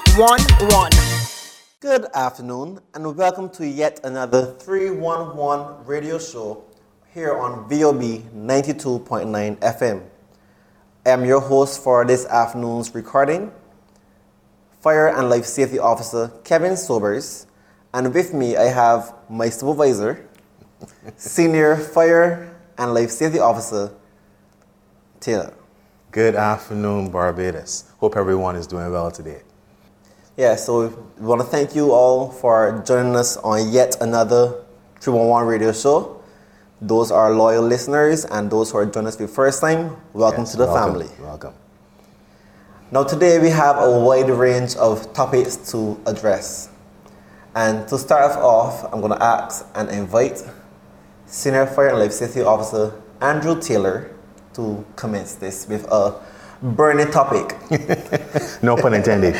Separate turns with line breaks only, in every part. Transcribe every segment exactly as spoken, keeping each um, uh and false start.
one one.
Good afternoon and welcome to yet another three one one radio show here on V O B ninety-two point nine F M. I am your host for this afternoon's recording, Fire and Life Safety Officer Kevin Sobers, and with me I have my supervisor, Senior Fire and Life Safety Officer Taylor.
Good afternoon, Barbados. Hope everyone is doing well today.
Yeah, so we want to thank you all for joining us on yet another three one one radio show. Those are loyal listeners and those who are joining us for the first time, welcome
Yes,
to the
welcome,
family.
Welcome.
Now today we have a wide range of topics to address. And to start off, I'm going to ask and invite Senior Fire and Life Safety Officer Andrew Taylor to commence this with a burning topic.
No pun intended.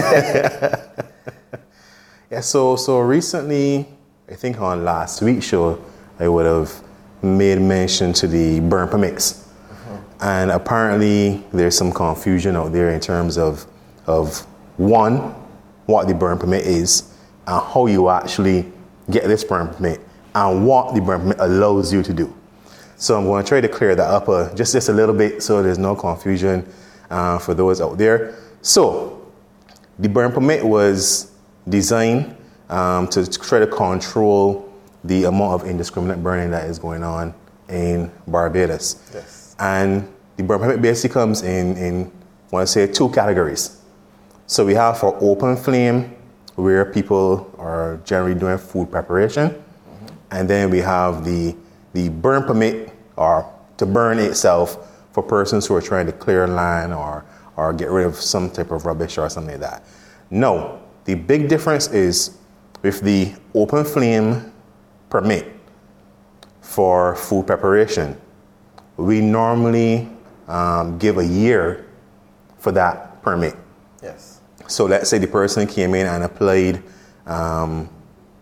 Yeah, so so recently, I think on last week's show, I would have made mention to the burn permits. Uh-huh. And apparently there's some confusion out there in terms of, of one, what the burn permit is, and how you actually get this burn permit, and what the burn permit allows you to do. So I'm going to try to clear that up uh, just, just a little bit so there's no confusion uh, for those out there. So the burn permit was designed um, to try to control the amount of indiscriminate burning that is going on in Barbados.
Yes.
And the burn permit basically comes in, in I want to say, two categories. So we have for open flame, where people are generally doing food preparation. Mm-hmm. And then we have the, the burn permit, or to burn itself, for persons who are trying to clear land or, or get rid of some type of rubbish or something like that. No, the big difference is with the open flame permit for food preparation, we normally um, give a year for that permit.
Yes.
So let's say the person came in and applied um,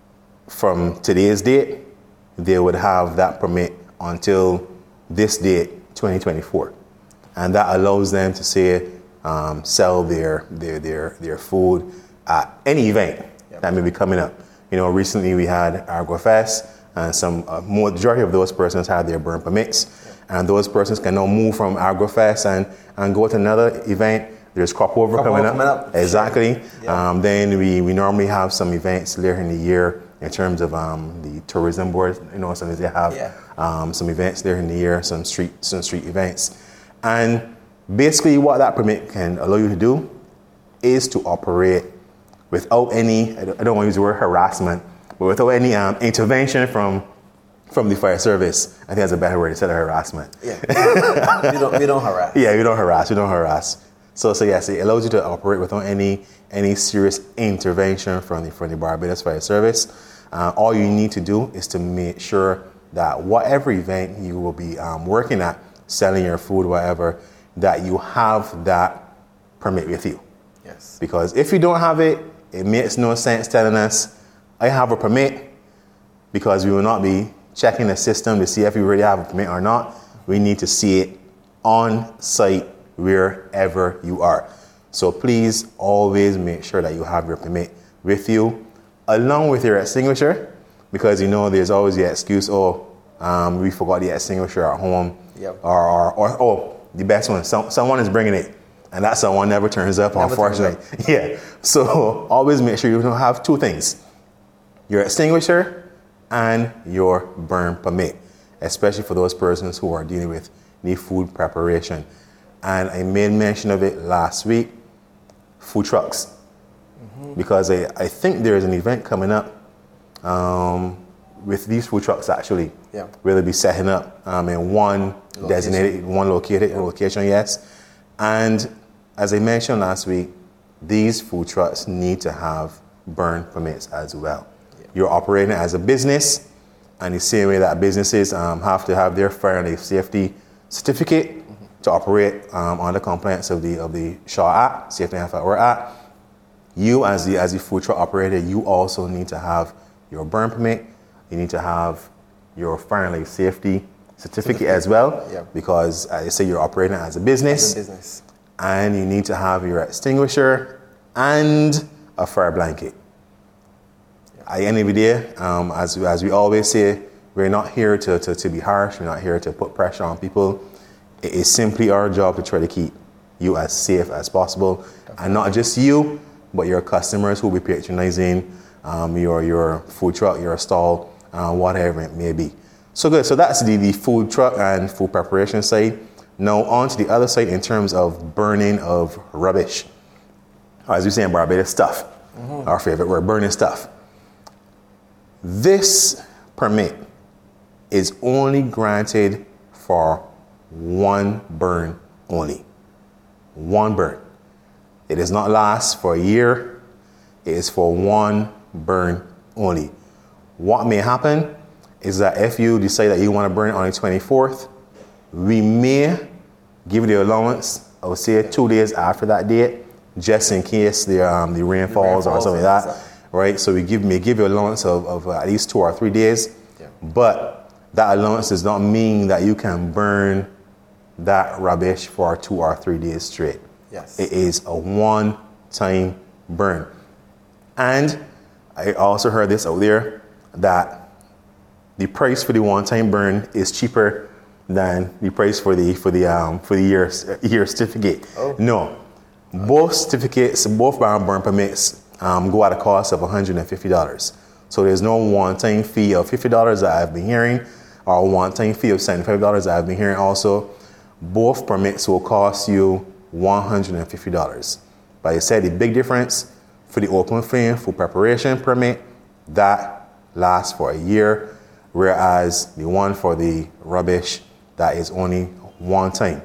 from today's date, they would have that permit until this date, twenty twenty-four. And that allows them to say, um, sell their, their, their, their food at any event yep. that may be coming up. You know, recently we had AgriFest, and some uh, majority of those persons had their burn permits, yep. and those persons can now move from AgriFest and, and go to another event. There's crop over
crop
coming,
over
up.
coming up.
Exactly.
Sure. Yep.
Um, then we, we normally have some events later in the year in terms of um, the tourism board. You know, sometimes they have
yeah.
um, some events later in the year, some street some street events, and basically what that permit can allow you to do is to operate without any, I don't, I don't want to use the word harassment, but without any um, intervention from from the fire service. I think that's a better word instead of harassment.
Yeah, we don't we don't harass.
Yeah, we don't harass. We don't harass. So so yes, it allows you to operate without any any serious intervention from the from the Barbados Fire Service. Uh, all you need to do is to make sure that whatever event you will be um, working at, selling your food, whatever, that you have that permit with you.
Yes.
Because if you don't have it, it makes no sense telling us, I have a permit, because we will not be checking the system to see if you really have a permit or not. We need to see it on site wherever you are. So please always make sure that you have your permit with you, along with your extinguisher, because you know there's always the excuse, oh, um, we forgot the extinguisher at home,
yep.
or, or, or oh, the best one, some, someone is bringing it, and that someone never turns up, never unfortunately. Turns up. Yeah, so always make sure you don't have two things, your extinguisher and your burn permit, especially for those persons who are dealing with the food preparation. And I made mention of it last week, food trucks. Mm-hmm. Because I, I think there is an event coming up um, with these food trucks actually, yeah. where they'll be setting up um, in one location. designated, one located yeah. location, yes. And as I mentioned last week, these food trucks need to have burn permits as well. Yeah. You're operating as a business, and the same way that businesses um, have to have their fire and safety certificate mm-hmm. to operate um, under compliance of the of the Shaw Act, Safety and Health at Work Act. You as the as the food truck operator, you also need to have your burn permit. You need to have your fire and life safety certificate as well, yeah. because I say you're operating as a business,
as a business,
and you need to have your extinguisher and a fire blanket. Yeah. At the end of the day, um, as, as we always say, we're not here to, to, to be harsh. We're not here to put pressure on people. It is simply our job to try to keep you as safe as possible. Definitely. And not just you, but your customers who will be patronizing um, your, your food truck, your stall, uh, whatever it may be. So good. So that's the, the food truck and food preparation side. Now on to the other side in terms of burning of rubbish. As we say in Barbados, stuff. Mm-hmm. Our favorite word, burning stuff. This permit is only granted for one burn only. One burn. It does not last for a year. It is for one burn only. What may happen is that if you decide that you want to burn it on the twenty-fourth, we may give you the allowance, I would say two days after that date, just in case the um, the rain falls, the rain falls or something like that, right? So we give may give you allowance of, of at least two or three days, yeah. But that allowance does not mean that you can burn that rubbish for two or three days straight.
Yes.
It is a one-time burn. And I also heard this out there, that the price for the one-time burn is cheaper than the price for the for the um for the year year certificate. Oh. No, both certificates, both burn burn permits um, go at a cost of one hundred fifty dollars. So there's no one-time fee of fifty dollars that I've been hearing, or a one-time fee of seventy-five dollars that I've been hearing. Also, both permits will cost you one hundred fifty dollars. But I said the big difference for the open flame food preparation permit, that lasts for a year, whereas the one for the rubbish, that is only one time.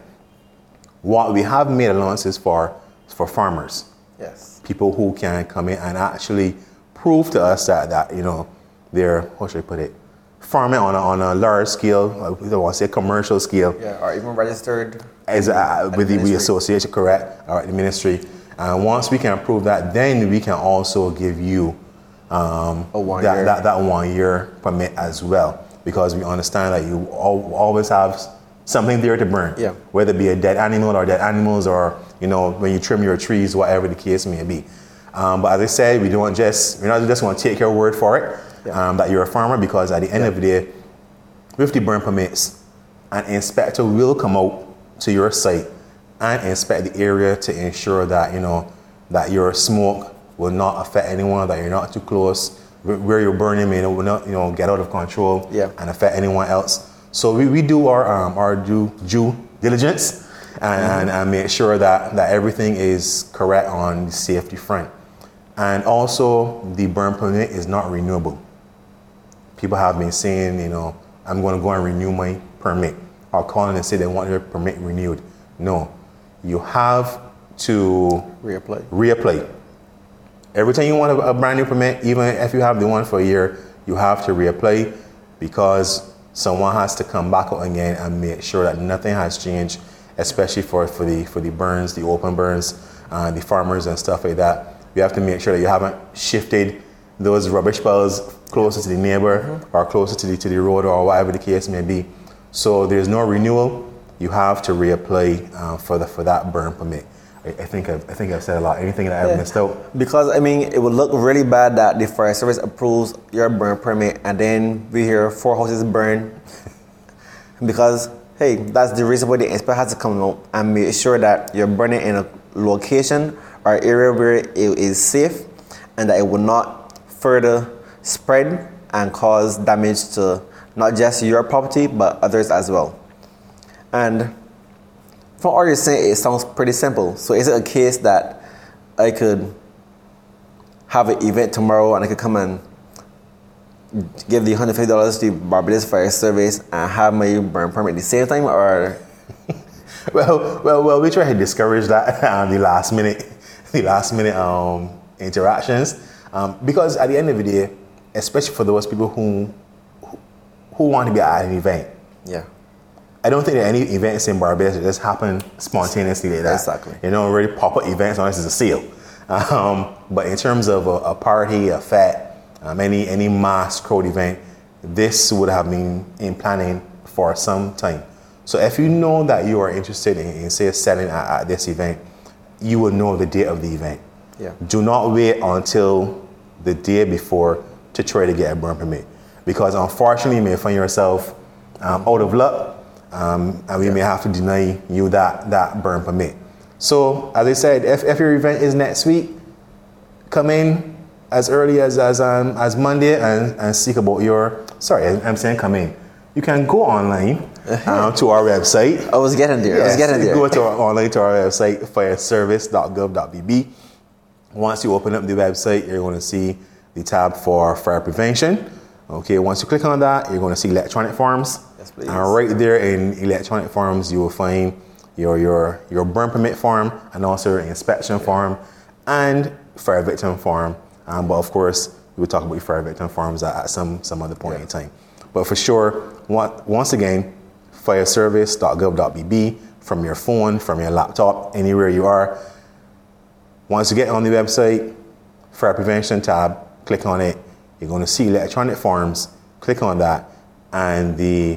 What we have made allowances for is for farmers.
Yes.
People who can come in and actually prove to us that, that you know, they're, how should I put it, farming on a, on a large scale, I don't want to say commercial scale.
Yeah, or even registered.
As uh, with the, the association, correct, or the ministry. And once we can prove that, then we can also give you um,
a one
that,
year.
that, that one year permit as well. Because we understand that you al- always have something there to burn.
Yeah. Whether
it be a dead animal or dead animals, or, you know, when you trim your trees, whatever the case may be. Um, but as I said, we don't just, we're not just going to take your word for it, yeah. um, that you're a farmer, because at the end yeah. of the day, with the burn permits, an inspector will come out to your site and inspect the area to ensure that, you know, that your smoke will not affect anyone, that you're not too close, where you're burning may will not, you know, get out of control
yeah.
and affect anyone else. So we, we do our um, our due due diligence and, mm-hmm. and, and make sure that, that everything is correct on the safety front. And also, the burn permit is not renewable. People have been saying, you know, I'm going to go and renew my permit, or calling and say they want their permit renewed. No, you have to
reapply.
Reapply. Every time you want a, a brand new permit, even if you have the one for a year, you have to reapply, because someone has to come back out again and make sure that nothing has changed, especially for, for the for the burns, the open burns, uh, the farmers and stuff like that. You have to make sure that you haven't shifted those rubbish piles closer to the neighbor, mm-hmm. or closer to the to the road, or whatever the case may be. So there's no renewal. You have to reapply uh, for the for that burn permit. I, I think I've, I think I've said a lot. Anything that I've yeah. missed out?
Because I mean, it would look really bad that the fire service approves your burn permit, and then we hear four houses burn. Because hey, that's the reason why the inspector has to come out and make sure that you're burning in a location or area where it is safe, and that it will not further spread and cause damage to not just your property but others as well. And from all you're saying, it sounds pretty simple. So is it a case that I could have an event tomorrow and I could come and give the one hundred fifty dollars to the Barbados Fire Service and have my burn permit at the same time, or?
well, well, well, we try to discourage that um, the last minute, the last minute um, interactions, um, because at the end of the day, especially for those people who who, who want to be at an event,
yeah,
I don't think that any events in Barbados just happen spontaneously like that.
Exactly.
You know, really pop-up events unless it's a sale. Um, but in terms of a, a party, a fete, um, any any mass crowd event, this would have been in planning for some time. So if you know that you are interested in, in say, selling at, at this event, you will know the date of the event.
Yeah.
Do not wait until the day before to try to get a burn permit, because unfortunately you may find yourself um, out of luck, um, and we yeah. may have to deny you that, that burn permit. So as I said, if, if your event is next week, come in as early as as, um, as Monday and, and seek about your, sorry, I'm saying come in. You can go online um, to our website.
I was getting there. Yes, I was getting there.
Go to our, online to our website, fire service dot gov dot b b. Once you open up the website, you're going to see the tab for fire prevention. Okay, once you click on that, you're going to see electronic forms.
Yes, please.
And right there in electronic forms, you will find your your your burn permit form and also your inspection yeah. form and fire victim form. Um, but of course, we will talk about your fire victim forms at, at some some other point yeah. in time. But for sure, once again, fire service dot gov dot b b from your phone, from your laptop, anywhere you are. Once you get on the website, fire prevention tab, click on it. You're going to see electronic forms. Click on that, and the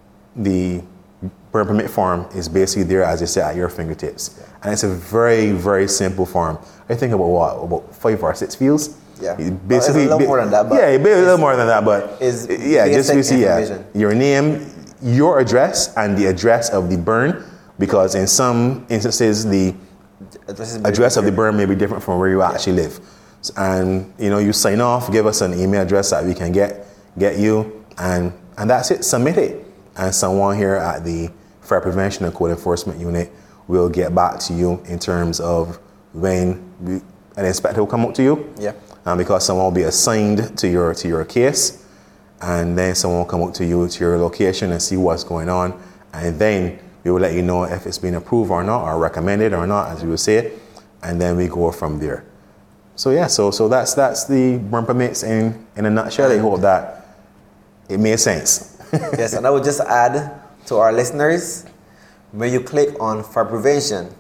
the burn permit form is basically there, as I said, at your fingertips. Yeah. And it's a very, very simple form. I think about what about five or six fields.
Yeah,
basically,
well, it's a little more than that. But
yeah, a little more than that, but
is
yeah, just basically yeah, your name, your address, and the address of the burn, because in some instances the address of the burn may be different from where you actually yeah. live. And you know, you sign off, give us an email address that we can get get you, and and that's it. Submit it, and someone here at the Fire Prevention and Code Enforcement Unit will get back to you in terms of when we, an inspector will come up to you.
Yeah.
Um, because someone will be assigned to your to your case, and then someone will come up to you to your location and see what's going on, and then we will let you know if it's been approved or not, or recommended or not, as we would say it, and then we go from there. So yeah, so so that's that's the burn permits in in a nutshell. I hope that it made sense.
Yes, and I would just add to our listeners, when you click on fire prevention,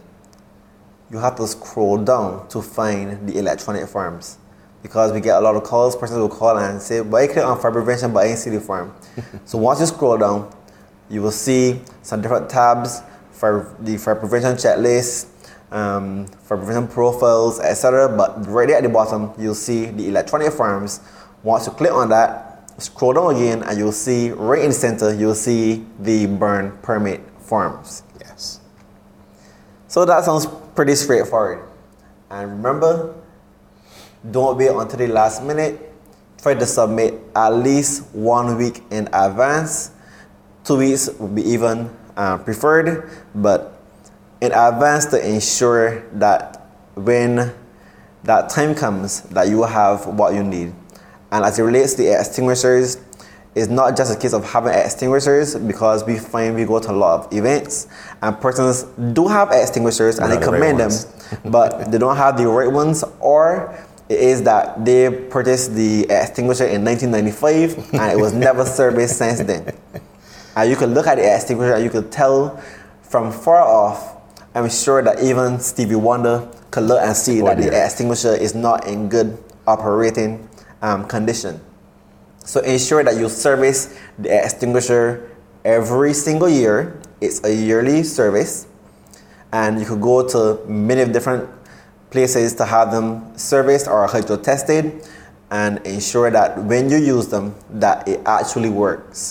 you have to scroll down to find the electronic forms. Because we get a lot of calls, persons will call and say, but I click on fire prevention, but I ain't see the form. So once you scroll down, you will see some different tabs for the fire prevention checklist, um, fire prevention profiles, et cetera. But right there at the bottom, you'll see the electronic forms. Once you click on that, scroll down again, and you'll see right in the center, you'll see the burn permit forms.
Yes.
So that sounds pretty straightforward. And remember, don't wait until the last minute. Try to submit at least one week in advance. Two weeks would be even uh, preferred, but in advance to ensure that when that time comes, that you will have what you need. And as it relates to extinguishers, it's not just a case of having extinguishers, because we find we go to a lot of events and persons do have extinguishers and they commend them, but they don't have the right ones, or it is that they purchased the extinguisher in nineteen ninety-five and it was never serviced since then. And you could look at the extinguisher and you could tell from far off. I'm sure that even Stevie Wonder could look and see oh, that dear. the extinguisher is not in good operating um, condition. So ensure that you service the extinguisher every single year. It's a yearly service, and you could go to many different places to have them serviced or hydro tested, and ensure that when you use them, that it actually works.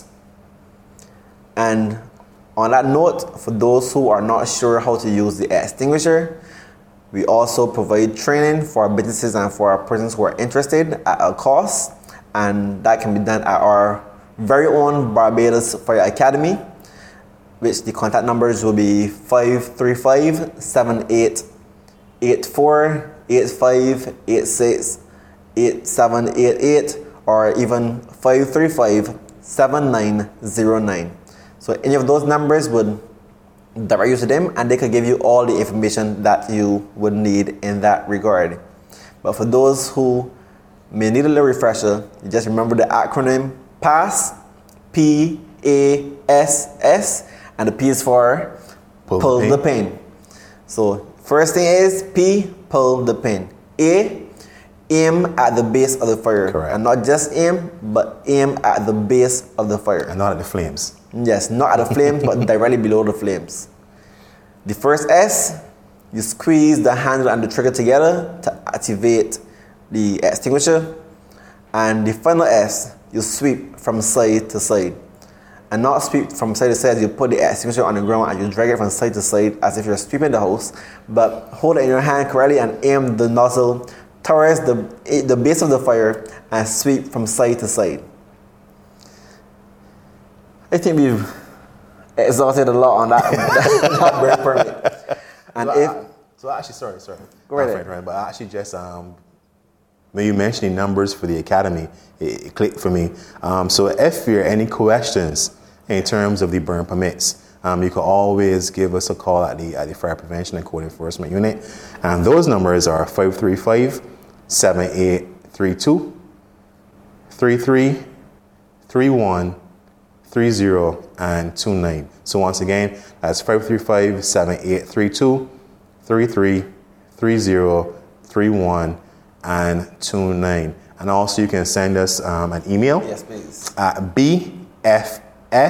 And on that note, for those who are not sure how to use the extinguisher, we also provide training for businesses and for persons who are interested at a cost, and that can be done at our very own Barbados Fire Academy, which the contact numbers will be five three five, seven eight eight four, eight five eight six, eight seven eight eight, or even five three five, seven nine zero nine. So any of those numbers would direct you to them, and they could give you all the information that you would need in that regard. But for those who may need a little refresher, you just remember the acronym PASS, P A S S, and the P is for pull, pull the, pin. the pin. So first thing is P, pull the pin. A, aim at the base of the fire.
Correct.
And not just aim, but aim at the base of the fire.
And not at the flames.
Yes, not at the flames, but directly below the flames. The first S you squeeze the handle and the trigger together to activate the extinguisher. And the final S, you sweep from side to side. And not sweep from side to side, you put the extinguisher on the ground and you drag it from side to side as if you're sweeping the house. But hold it in your hand correctly and aim the nozzle towards the, the base of the fire and sweep from side to side. I think we've exhausted a lot on that, that burn permit. And
so
if
I, so actually, sorry, sorry,
go right,
friend, right, but I actually just um, when you mentioning numbers for the academy, it, it clicked for me. Um, so if there are any questions in terms of the burn permits, um, you can always give us a call at the at the Fire Prevention and Code Enforcement Unit, and those numbers are five three five, seven eight three two, three three three one. three zero and two nine. So once again, that's five three five, seven eight three two, three three three zero, three one and two nine. And also you can send us um, an email.
Yes, please.
At b f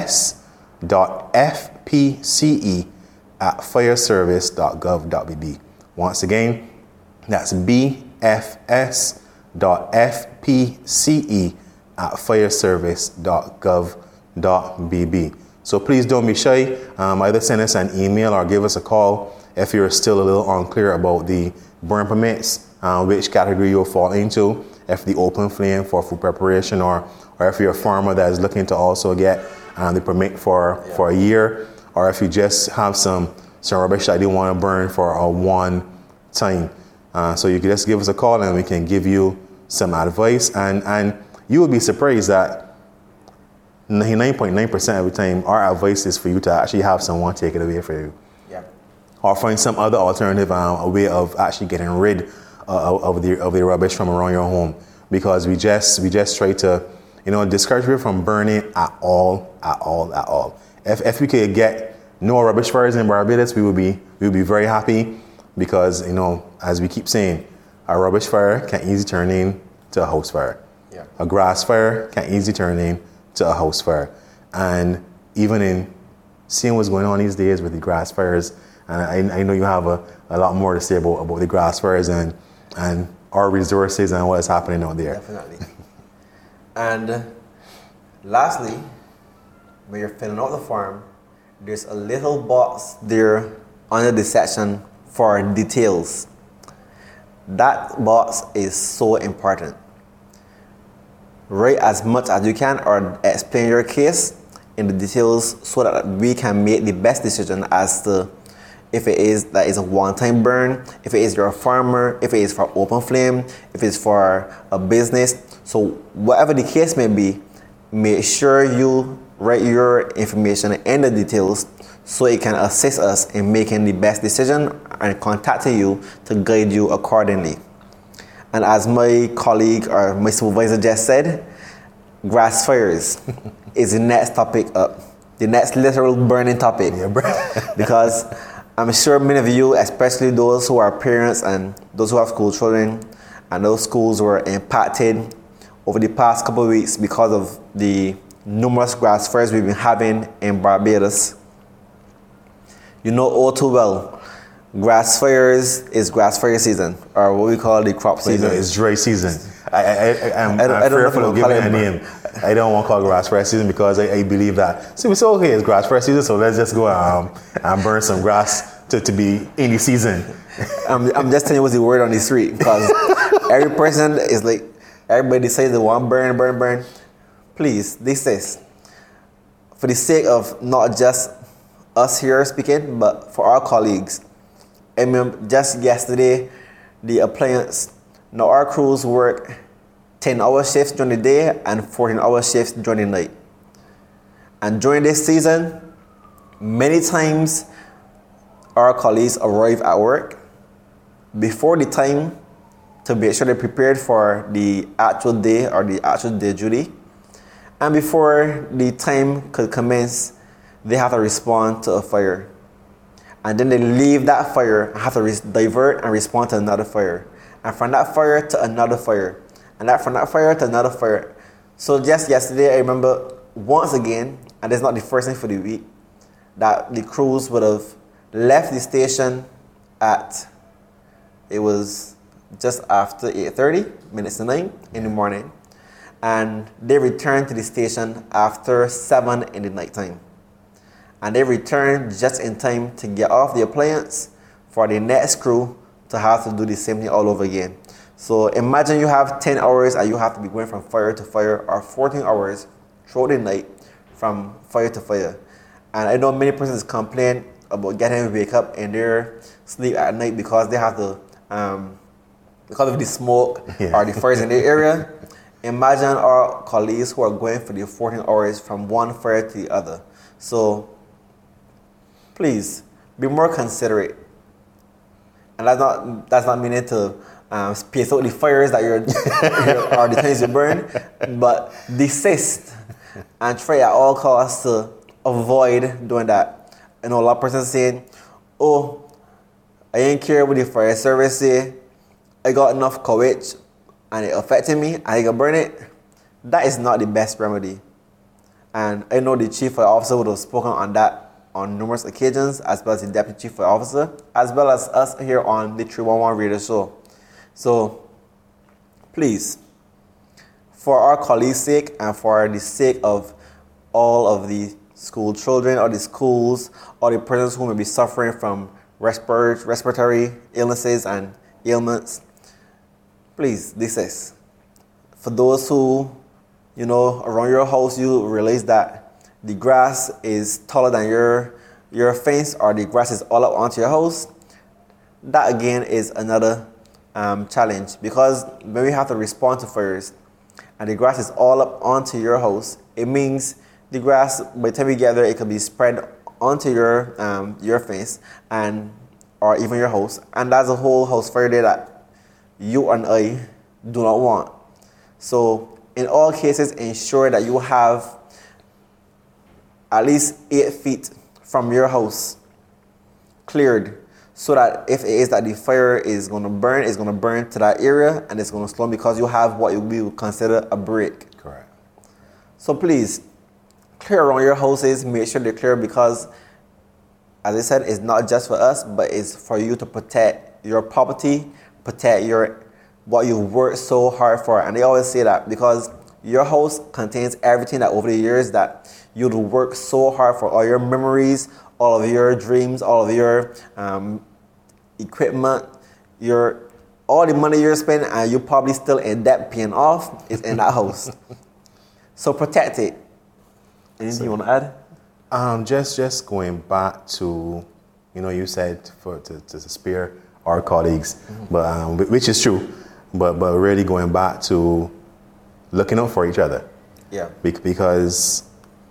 s dot f p c e at fireservice dot gov dot b b. Once again, that's b f s dot f p c e at fireservice dot gov dot b b. So please don't be shy. Um, either send us an email or give us a call if you're still a little unclear about the burn permits, uh, which category you'll fall into, if the open flame for food preparation, or or if you're a farmer that is looking to also get um, the permit for, yeah. for a year, or if you just have some, some rubbish that you want to burn for a one time. Uh, so you can just give us a call and we can give you some advice, and, and you will be surprised that ninety-nine point nine percent of the time, our advice is for you to actually have someone take it away for you.
Yeah.
Or find some other alternative, um, a way of actually getting rid uh, of the of the rubbish from around your home. Because we just we just try to, you know, discourage people from burning at all, at all, at all. If if we could get no rubbish fires in Barbados, we would be we would be very happy, because, you know, as we keep saying, a rubbish fire can easily turn into a house fire.
Yeah.
A grass fire can easily turn in to a house fire. And even in seeing what's going on these days with the grass fires, and I, I know you have a, a lot more to say about, about the grass fires and and our resources and what is happening out there.
Definitely. And uh, lastly, when you're filling out the form, there's a little box there under the section for details. That box is so important. Write as much as you can or explain your case in the details so that we can make the best decision as to if it is that is a one-time burn, if it is you're a farmer, if it is for open flame, if it's for a business. So whatever the case may be, make sure you write your information in the details so it can assist us in making the best decision and contacting you to guide you accordingly. And as my colleague or my supervisor just said, grass fires is the next topic up. The next literal burning topic.
Yeah, bro.
Because I'm sure many of you, especially those who are parents and those who have school children, and those schools were impacted over the past couple of weeks because of the numerous grass fires we've been having in Barbados. You know all too well, grass fires is grass fire season, or what we call the crop season.
It's dry season. I, I, I, I'm,
I don't,
I'm
I don't
fearful
know
of giving it a name. I don't want to call it grass fire season because I, I believe that, see, we say, okay, it's grass fire season, so let's just go um, and burn some grass to, to be in the season.
I'm, I'm just telling you what's the word on the street, because every person is like, everybody says they want burn, burn, burn. Please, this is, for the sake of not just us here speaking, but for our colleagues. I mean, just yesterday, the appliance, now our crews work ten hour shifts during the day and fourteen hour shifts during the night. And during this season, many times our colleagues arrive at work before the time to make sure they're prepared for the actual day or the actual day duty. And before the time could commence, they have to respond to a fire. And then they leave that fire and have to re- divert and respond to another fire. And from that fire to another fire. And that from that fire to another fire. So just yesterday, I remember once again, and it's not the first thing for the week, that the crews would have left the station at, it was just after eight thirty, minutes to nine in the morning. And they returned to the station after seven in the nighttime. And they returned just in time to get off the appliance for the next crew to have to do the same thing all over again. So imagine you have ten hours and you have to be going from fire to fire, or fourteen hours throughout the night from fire to fire. And I know many persons complain about getting to wake up in their sleep at night because they have to, um, because of the smoke yeah. or the fires in their area. Imagine our colleagues who are going for the fourteen hours from one fire to the other. So please be more considerate. And that's not that's not meaning to um, space out the fires that you're, you're or the things you burn, but desist and try at all costs to avoid doing that. You know, a lot of persons saying, "Oh, I ain't care what the fire service say. I got enough courage, and it affected me. I can burn it." That is not the best remedy. And I know the chief fire officer would have spoken on that on numerous occasions, as well as the deputy chief fire officer, as well as us here on the three one one radio show. So, please, for our colleagues' sake and for the sake of all of the school children or the schools or the persons who may be suffering from respir- respiratory illnesses and ailments, please, this is for those who, you know, around your house, you realize that the grass is taller than your your fence, or the grass is all up onto your house. That again is another um, challenge, because when we have to respond to fires and the grass is all up onto your house, it means the grass, by the time we get there, it can be spread onto your um, your fence and or even your house, and that's a whole house fire there that you and I do not want. So in all cases, ensure that you have at least eight feet from your house cleared, so that if it is that the fire is going to burn, it's going to burn to that area and it's going to slow, because you have what we would consider a break.
Correct.
So please, clear around your houses, make sure they're clear, because as I said, it's not just for us, but it's for you to protect your property, protect your what you worked so hard for. And they always say that because your house contains everything that over the years that you'd work so hard for, all your memories, all of your dreams, all of your um, equipment, your all the money you're spending, and you're probably still in debt paying off, is in that house. So protect it. Anything so, you want to add?
Um, just just going back to, you know, you said for to, to spare our colleagues, mm-hmm. but um, which is true, but but really going back to looking out for each other.
Yeah.
Be- because,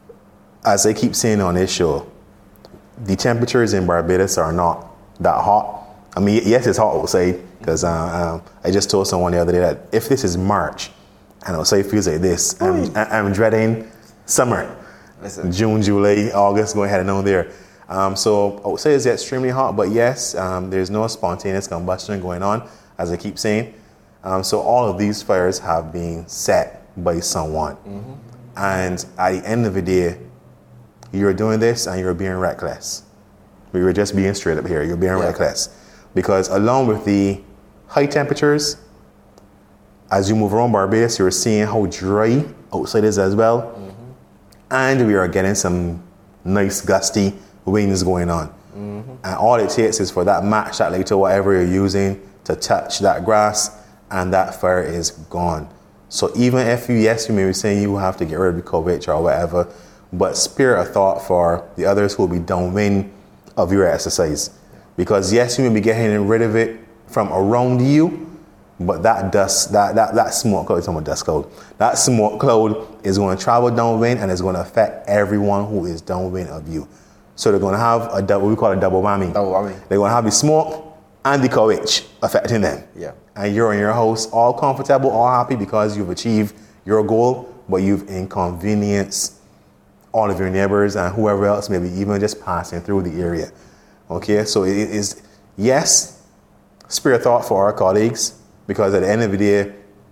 as I keep saying on this show, the temperatures in Barbados are not that hot. I mean, yes, it's hot outside, because uh, um, I just told someone the other day that if this is March and outside feels like this, I'm, I'm dreading summer. Listen. June, July, August, going ahead and on there. Um, so outside is extremely hot, but yes, um, there's no spontaneous combustion going on, as I keep saying. Um, so all of these fires have been set by someone. Mm-hmm. And at the end of the day, you're doing this and you're being reckless. We were just being straight up here. You're being yeah. reckless. Because along with the high temperatures, as you move around Barbados, you're seeing how dry outside is as well. Mm-hmm. And we are getting some nice gusty winds going on. Mm-hmm. And all it takes is for that match, that lighter, whatever you're using, to touch that grass, and that fire is gone. So even if you, yes, you may be saying you have to get rid of the coverage or whatever, but spare a thought for the others who will be downwind of your exercise. Because yes, you may be getting rid of it from around you, but that dust, that, that, that smoke cloud, it's not a dust cloud, that smoke cloud is going to travel downwind and it's going to affect everyone who is downwind of you. So they're going to have a double, we call it double whammy.
Double whammy.
They're going to have the smoke and the courage affecting them.
Yeah.
And you're in your house all comfortable, all happy because you've achieved your goal, but you've inconvenienced all of your neighbors and whoever else maybe even just passing through the area. Okay, so it is, yes, spare thought for our colleagues, because at the end of the day,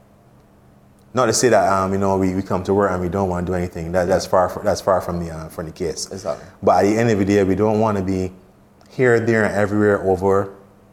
not to say that um, you know we, we come to work and we don't want to do anything. That, that's far from, that's far from the uh, from the case.
Exactly.
But at the end of the day, we don't want to be here, there, and everywhere over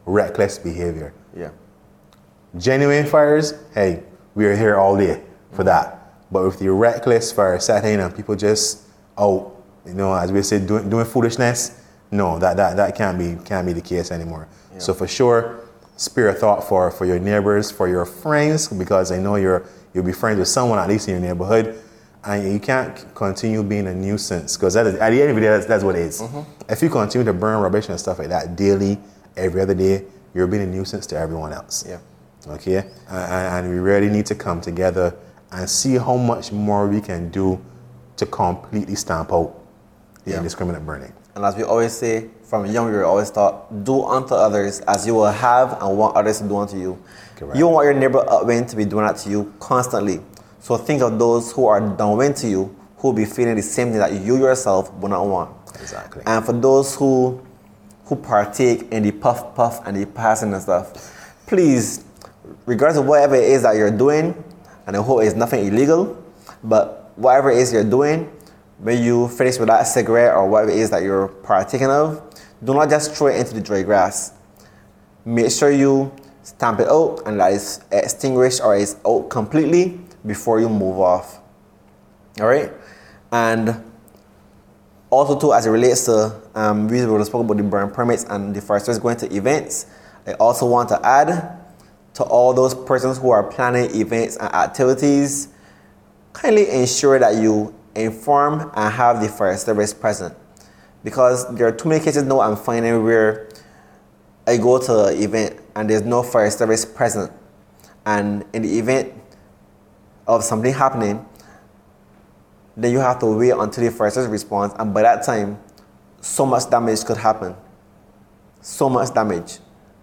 reckless behavior.
Yeah.
Genuine fires, hey, we are here all day for that. But with the reckless fire setting and people just out, you know, as we say, doing, doing foolishness, no, that, that, that can't be can't be the case anymore. Yeah. So for sure, spare a thought for, for your neighbors, for your friends, because I know you're you'll be friends with someone at least in your neighborhood, and you can't continue being a nuisance, because at the end of the day, that's, that's what it is. Mm-hmm. If you continue to burn rubbish and stuff like that daily, every other day, you're being a nuisance to everyone else.
Yeah.
Okay? And, and we really need to come together and see how much more we can do to completely stamp out the yeah. indiscriminate burning.
And as we always say, from young we were always taught, do unto others as you will have and want others to do unto you. Correct. You want your neighbor upwind to be doing that to you constantly. So think of those who are downwind to you, who will be feeling the same thing that you yourself will not want.
Exactly.
And for those who who partake in the puff puff and the passing and stuff, please, regardless of whatever it is that you're doing, and I hope it's nothing illegal, but whatever it is you're doing, when you finish with that cigarette or whatever it is that you're partaking of, do not just throw it into the dry grass. Make sure you stamp it out and that it's extinguished or it's out completely before you move off. All right? And also too, as it relates to, um, we already spoke about the burn permits and the foresters going to events, I also want to add to all those persons who are planning events and activities, kindly ensure that you inform and have the fire service present. Because there are too many cases now I'm finding where I go to an event and there's no fire service present. And in the event of something happening, then you have to wait until the fire service responds, and by that time, so much damage could happen. So much damage.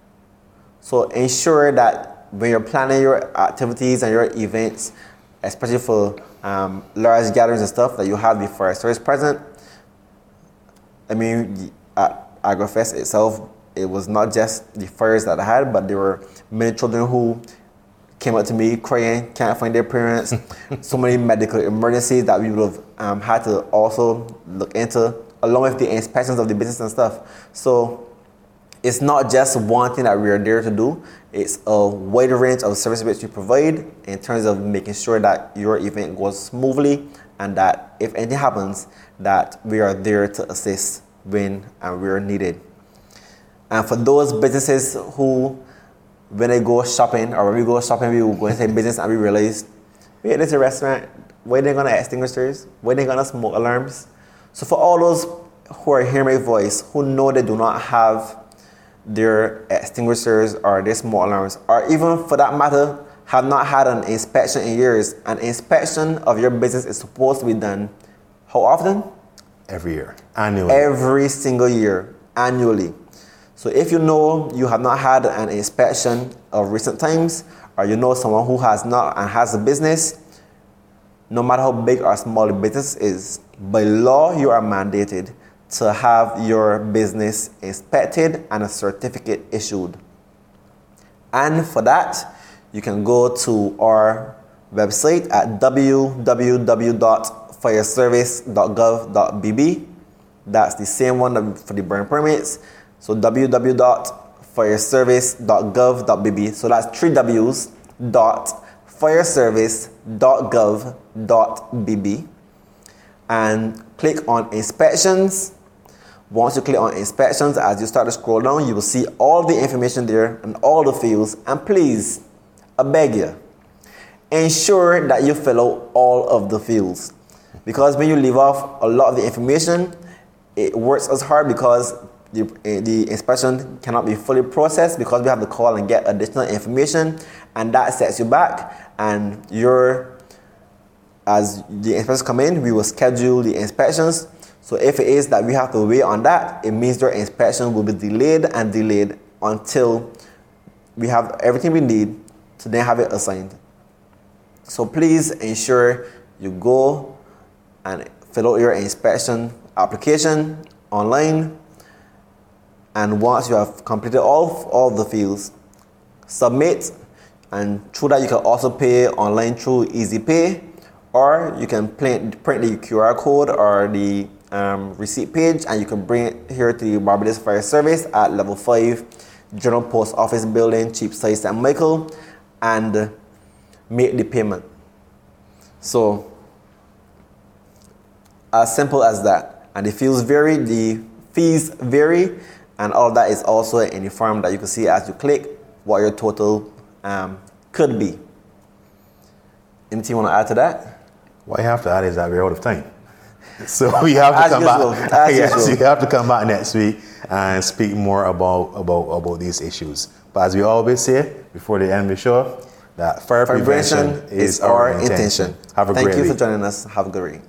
So ensure that when you're planning your activities and your events, especially for um, large gatherings and stuff, that you have the fire service present. I mean, at AgriFest itself, it was not just the fires that I had, but there were many children who came up to me crying, can't find their parents. So many medical emergencies that we would have um, had to also look into, along with the inspections of the business and stuff. So it's not just one thing that we are there to do. It's a wide range of services which we provide in terms of making sure that your event goes smoothly and that if anything happens, that we are there to assist when and where needed. And for those businesses who, when they go shopping or when we go shopping, we will go into a business and we realize, wait, this is a restaurant, where they gonna extinguishers, where they gonna smoke alarms. So for all those who are hearing my voice, who know they do not have their extinguishers or their smoke alarms, or even for that matter, have not had an inspection in years. An inspection of your business is supposed to be done how often?
Every year, annually.
Every single year, annually. So if you know you have not had an inspection of recent times, or you know someone who has not and has a business, no matter how big or small the business is, by law you are mandated to have your business inspected and a certificate issued. And for that, you can go to our website at w w w dot fire service dot gov dot b b. That's the same one for the burn permits. So w w w dot fire service dot gov dot b b. So that's three W's dot fire service dot gov dot b b. And click on inspections. Once you click on inspections, as you start to scroll down, you will see all the information there and all the fields. And please, I beg you, ensure that you fill out all of the fields. Because when you leave off a lot of the information, it works as hard because the, the inspection cannot be fully processed because we have to call and get additional information, and that sets you back. And you're, as the inspections come in, we will schedule the inspections. So if it is that we have to wait on that, it means your inspection will be delayed and delayed until we have everything we need to then have it assigned. So please ensure you go and fill out your inspection application online. And once you have completed all, all the fields, submit. And through that, you can also pay online through EasyPay, or you can print, print the Q R code or the um, receipt page, and you can bring it here to the Barbados Fire Service at level five, General Post Office Building, Cheapside, Saint Michael, and make the payment. So, as simple as that. And the fees vary, the fees vary, and all of that is also in the form that you can see as you click what your total um, could be. Anything you want to add to that?
What you have to add is that we're out of time. So we have to
as
come
usual,
back.
As
yes,
usual.
you have to come back next week and speak more about, about, about these issues. But as we always say before the end of the show, that fire, fire prevention, prevention is, is our intention. intention. Have a
Thank
great
you
week.
for joining us. Have a good week.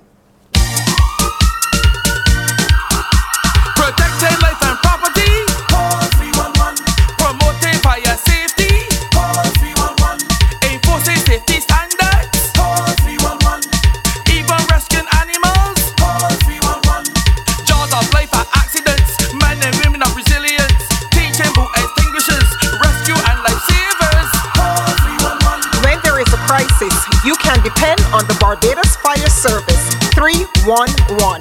Protecting life and property. Call three one one. Promoting fire safety. Call three one one. Enforcing safety standards. Call three one one. Even rescuing animals. Call three one one. Jaws of life and accidents. Men and women of resilience. Teaching boat extinguishers. Rescue and life savers. Call three one one.
When there is a crisis, you can depend on the Barbados Fire Service. three one one.